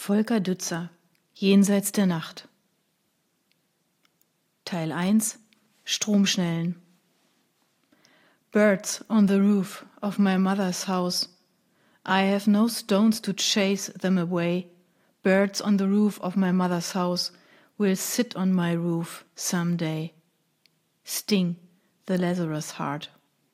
Volker Dützer, Jenseits der Nacht. Teil 1 Stromschnellen. Birds on the roof of my mother's house. I have no stones to chase them away. Birds on the roof of my mother's house will sit on my roof someday. Sting, the Lazarus Heart.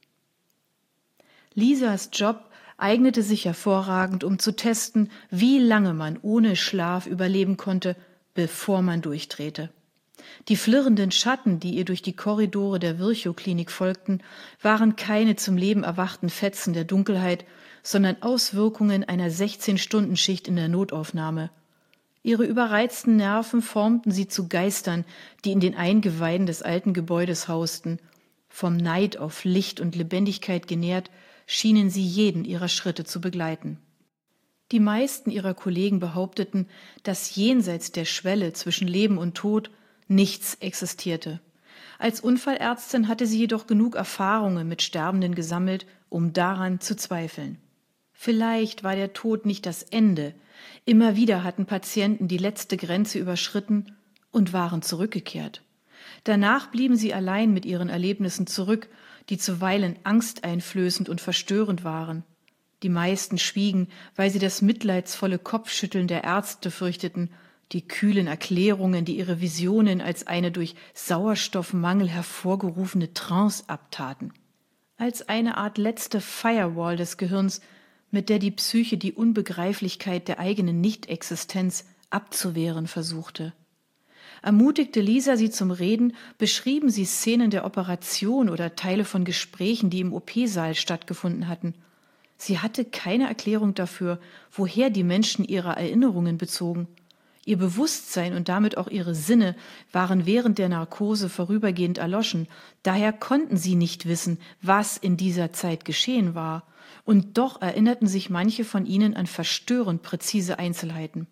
Lisas Job eignete sich hervorragend, um zu testen, wie lange man ohne Schlaf überleben konnte, bevor man durchdrehte. Die flirrenden Schatten, die ihr durch die Korridore der Virchow-Klinik folgten, waren keine zum Leben erwachten Fetzen der Dunkelheit, sondern Auswirkungen einer 16-Stunden-Schicht in der Notaufnahme. Ihre überreizten Nerven formten sie zu Geistern, die in den Eingeweiden des alten Gebäudes hausten. Vom Neid auf Licht und Lebendigkeit genährt, schienen sie jeden ihrer Schritte zu begleiten. Die meisten ihrer Kollegen behaupteten, dass jenseits der Schwelle zwischen Leben und Tod nichts existierte. Als Unfallärztin hatte sie jedoch genug Erfahrungen mit Sterbenden gesammelt, um daran zu zweifeln. Vielleicht war der Tod nicht das Ende. Immer wieder hatten Patienten die letzte Grenze überschritten und waren zurückgekehrt. Danach blieben sie allein mit ihren Erlebnissen zurück, die zuweilen angsteinflößend und verstörend waren. Die meisten schwiegen, weil sie das mitleidsvolle Kopfschütteln der Ärzte fürchteten, die kühlen Erklärungen, die ihre Visionen als eine durch Sauerstoffmangel hervorgerufene Trance abtaten. Als eine Art letzte Firewall des Gehirns, mit der die Psyche die Unbegreiflichkeit der eigenen Nichtexistenz abzuwehren versuchte. Ermutigte Lisa sie zum Reden, beschrieben sie Szenen der Operation oder Teile von Gesprächen, die im OP-Saal stattgefunden hatten. Sie hatte keine Erklärung dafür, woher die Menschen ihre Erinnerungen bezogen. Ihr Bewusstsein und damit auch ihre Sinne waren während der Narkose vorübergehend erloschen. Daher konnten sie nicht wissen, was in dieser Zeit geschehen war. Und doch erinnerten sich manche von ihnen an verstörend präzise Einzelheiten.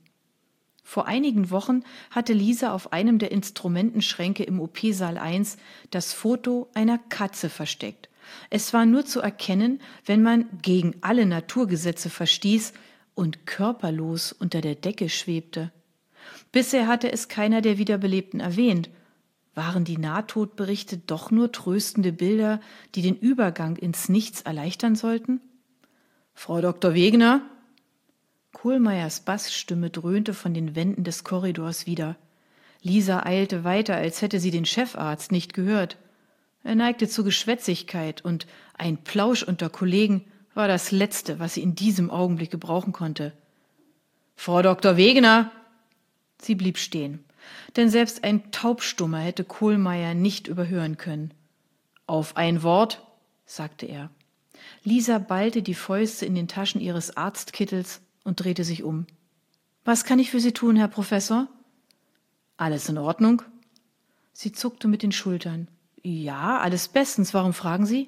Vor einigen Wochen hatte Lisa auf einem der Instrumentenschränke im OP-Saal 1 das Foto einer Katze versteckt. Es war nur zu erkennen, wenn man gegen alle Naturgesetze verstieß und körperlos unter der Decke schwebte. Bisher hatte es keiner der Wiederbelebten erwähnt. Waren die Nahtodberichte doch nur tröstende Bilder, die den Übergang ins Nichts erleichtern sollten? »Frau Dr. Wegener?« Kohlmeiers Bassstimme dröhnte von den Wänden des Korridors wieder. Lisa eilte weiter, als hätte sie den Chefarzt nicht gehört. Er neigte zur Geschwätzigkeit und ein Plausch unter Kollegen war das Letzte, was sie in diesem Augenblick gebrauchen konnte. »Frau Dr. Wegener!« Sie blieb stehen, denn selbst ein Taubstummer hätte Kohlmeier nicht überhören können. »Auf ein Wort«, sagte er. Lisa ballte die Fäuste in den Taschen ihres Arztkittels und drehte sich um. »Was kann ich für Sie tun, Herr Professor?« »Alles in Ordnung?« Sie zuckte mit den Schultern. »Ja, alles bestens. Warum fragen Sie?«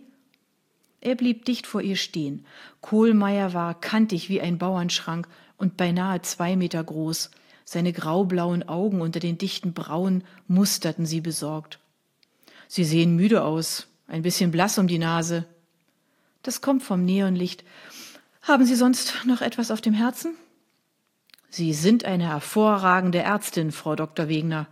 Er blieb dicht vor ihr stehen. Kohlmeier war kantig wie ein Bauernschrank und beinahe 2 Meter groß. Seine graublauen Augen unter den dichten Brauen musterten sie besorgt. »Sie sehen müde aus, ein bisschen blass um die Nase.« »Das kommt vom Neonlicht. Haben Sie sonst noch etwas auf dem Herzen?« »Sie sind eine hervorragende Ärztin, Frau Dr. Wegener.«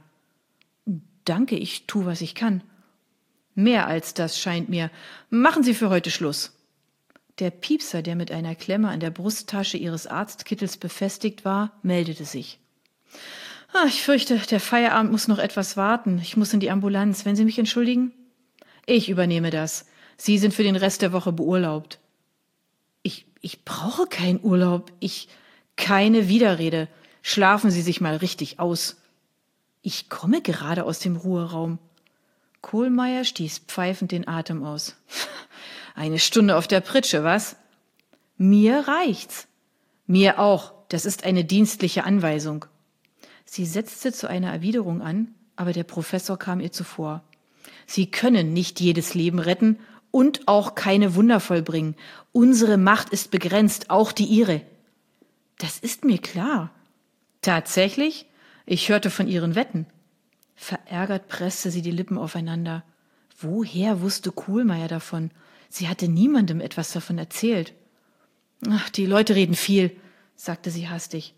»Danke, ich tue, was ich kann.« »Mehr als das scheint mir. Machen Sie für heute Schluss.« Der Piepser, der mit einer Klemme an der Brusttasche ihres Arztkittels befestigt war, meldete sich. »Ich fürchte, der Feierabend muss noch etwas warten. Ich muss in die Ambulanz. Wenn Sie mich entschuldigen?« »Ich übernehme das. Sie sind für den Rest der Woche beurlaubt.« Ich brauche keinen Urlaub. Keine Widerrede. Schlafen Sie sich mal richtig aus.« »Ich komme gerade aus dem Ruheraum.« Kohlmeier stieß pfeifend den Atem aus. »Eine Stunde auf der Pritsche, was?« »Mir reicht's.« »Mir auch. Das ist eine dienstliche Anweisung.« Sie setzte zu einer Erwiderung an, aber der Professor kam ihr zuvor. »Sie können nicht jedes Leben retten und auch keine Wunder vollbringen. Unsere Macht ist begrenzt, auch die Ihre.« »Das ist mir klar.« »Tatsächlich? Ich hörte von Ihren Wetten.« Verärgert presste sie die Lippen aufeinander. Woher wusste Kohlmeier davon? Sie hatte niemandem etwas davon erzählt. »Die Leute reden viel«, sagte sie hastig.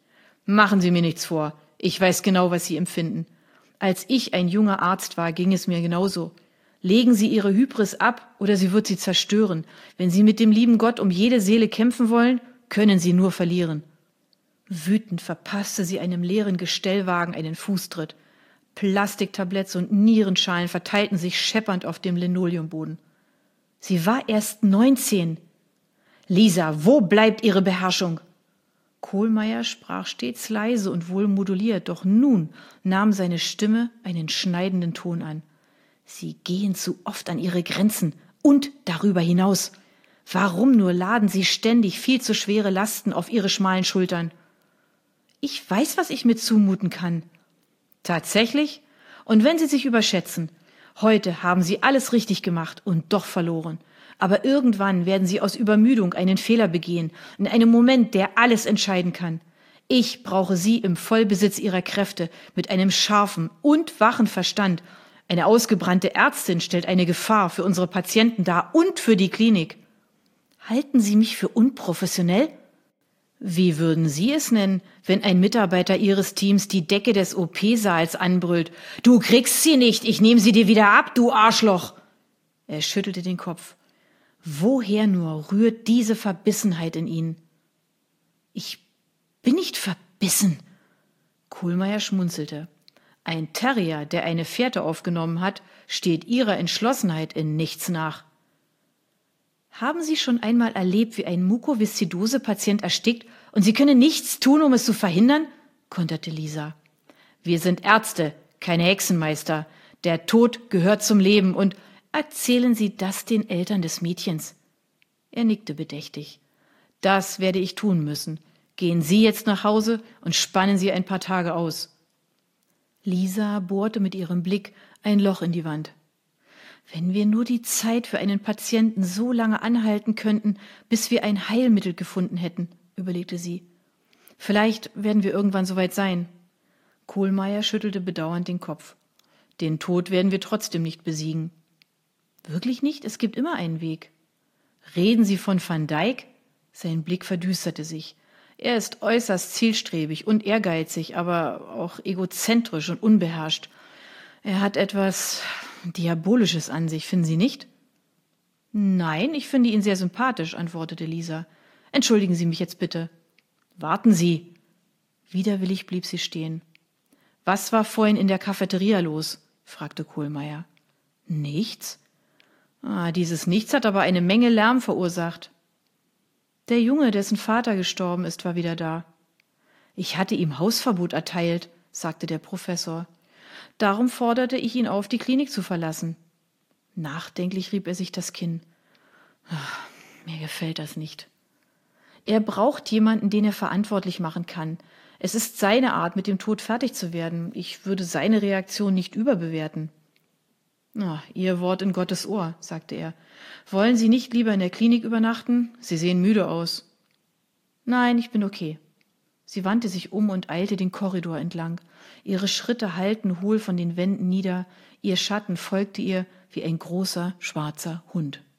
Machen Sie mir nichts vor. Ich weiß genau, was Sie empfinden. Als ich ein junger Arzt war, ging es mir genauso. Legen Sie Ihre Hybris ab, oder sie wird Sie zerstören. Wenn Sie mit dem lieben Gott um jede Seele kämpfen wollen, können Sie nur verlieren. Wütend verpasste sie einem leeren Gestellwagen einen Fußtritt. Plastiktabletts und Nierenschalen verteilten sich scheppernd auf dem Linoleumboden. Sie war erst 19. Lisa, wo bleibt Ihre Beherrschung? Kohlmeier sprach stets leise und wohl moduliert, doch nun nahm seine Stimme einen schneidenden Ton an. Sie gehen zu oft an Ihre Grenzen und darüber hinaus. Warum nur laden Sie ständig viel zu schwere Lasten auf Ihre schmalen Schultern? Ich weiß, was ich mir zumuten kann. Tatsächlich? Und wenn Sie sich überschätzen? Heute haben Sie alles richtig gemacht und doch verloren. Aber irgendwann werden Sie aus Übermüdung einen Fehler begehen, in einem Moment, der alles entscheiden kann. Ich brauche Sie im Vollbesitz Ihrer Kräfte, mit einem scharfen und wachen Verstand. Eine ausgebrannte Ärztin stellt eine Gefahr für unsere Patienten dar und für die Klinik. Halten Sie mich für unprofessionell? Wie würden Sie es nennen, wenn ein Mitarbeiter Ihres Teams die Decke des OP-Saals anbrüllt? Du kriegst sie nicht, ich nehme sie dir wieder ab, du Arschloch! Er schüttelte den Kopf. Woher nur rührt diese Verbissenheit in Ihnen? Ich bin nicht verbissen. Kohlmeier schmunzelte. Ein Terrier, der eine Fährte aufgenommen hat, steht Ihrer Entschlossenheit in nichts nach. Haben Sie schon einmal erlebt, wie ein Mukoviszidose-Patient erstickt und Sie können nichts tun, um es zu verhindern? Konterte Lisa. Wir sind Ärzte, keine Hexenmeister. Der Tod gehört zum Leben und erzählen Sie das den Eltern des Mädchens. Er nickte bedächtig. Das werde ich tun müssen. Gehen Sie jetzt nach Hause und spannen Sie ein paar Tage aus. Lisa bohrte mit ihrem Blick ein Loch in die Wand. Wenn wir nur die Zeit für einen Patienten so lange anhalten könnten, bis wir ein Heilmittel gefunden hätten, überlegte sie. Vielleicht werden wir irgendwann soweit sein. Kohlmeier schüttelte bedauernd den Kopf. Den Tod werden wir trotzdem nicht besiegen. Wirklich nicht? Es gibt immer einen Weg. Reden Sie von Van Dijk? Sein Blick verdüsterte sich. Er ist äußerst zielstrebig und ehrgeizig, aber auch egozentrisch und unbeherrscht. Er hat etwas Diabolisches an sich, finden Sie nicht? Nein, ich finde ihn sehr sympathisch, antwortete Lisa. Entschuldigen Sie mich jetzt bitte. Warten Sie. Widerwillig blieb sie stehen. Was war vorhin in der Cafeteria los? Fragte Kohlmeier. Nichts? Dieses Nichts hat aber eine Menge Lärm verursacht. Der Junge, dessen Vater gestorben ist, war wieder da. Ich hatte ihm Hausverbot erteilt, sagte der Professor. Darum forderte ich ihn auf, die Klinik zu verlassen. Nachdenklich rieb er sich das Kinn. Mir gefällt das nicht. Er braucht jemanden, den er verantwortlich machen kann. Es ist seine Art, mit dem Tod fertig zu werden. Ich würde seine Reaktion nicht überbewerten. Ihr Wort in Gottes Ohr, sagte er. Wollen Sie nicht lieber in der Klinik übernachten? Sie sehen müde aus. Nein, ich bin okay. Sie wandte sich um und eilte den Korridor entlang. Ihre Schritte hallten hohl von den Wänden nieder, ihr Schatten folgte ihr wie ein großer, schwarzer Hund.